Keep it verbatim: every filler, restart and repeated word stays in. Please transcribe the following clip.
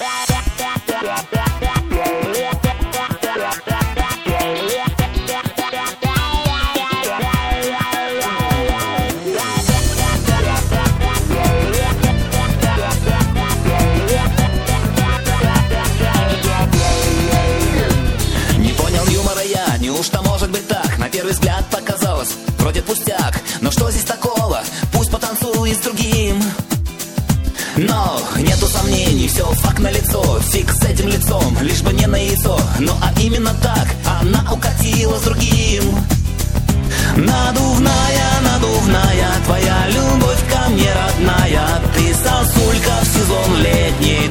Неужто может быть так? На первый взгляд показалось, вроде пустяк. Но что здесь такого? Пусть потанцует с другим. Но нету сомнений, все факт налицо. Фиг с этим лицом, лишь бы не на яйцо. Ну а именно так она укатила с другим. Надувная, надувная, твоя любовь ко мне родная. Ты сосулька в сезон летний.